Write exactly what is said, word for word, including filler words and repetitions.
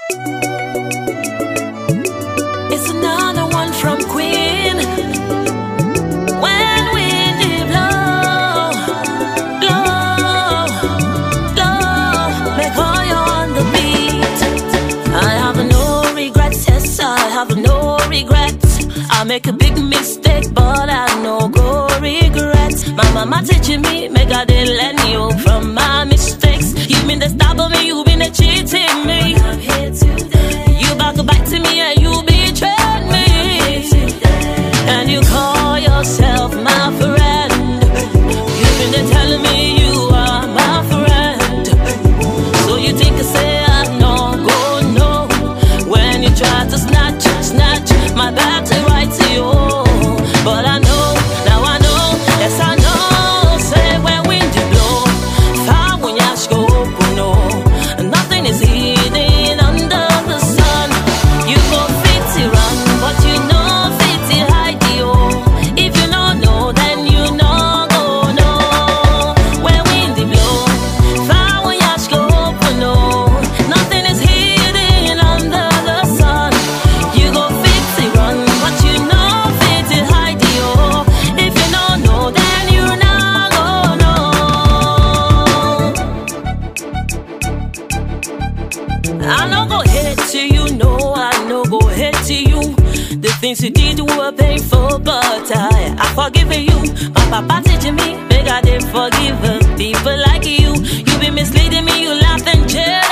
It's another one from Queen. When wind it blow, blow, blow, make all you on the beat. I have no regrets, yes, I have no regrets. I make a big mistake, but I no go regrets. My mama teaching me, make I didn't let me up from my mistakes. You been the stop of me, you been the cheating me. I'm here today. You back back to me and you betrayed me. And you call yourself my friend. You've been there telling me you are my friend. So you think I say I no go no. When you try to snatch, snatch my back to right to you. But I know, now I know, yes I know. Say when wind you blow, far when you go, no. Nothing is hidden under the sun. You go fit it run, but you know fit it hide you. If you don't know, then you know go no. When wind you blow, far when you go, no. Nothing is hidden under the sun. You go fit it run, but you know fit it hide you. If you don't know, then you know go no. I no go hate to you, no, I no go hate to you. The things you did were painful, but I, I forgive you. My papa teaching me, beg I did forgive people like you. You been misleading me, you laugh and cheer.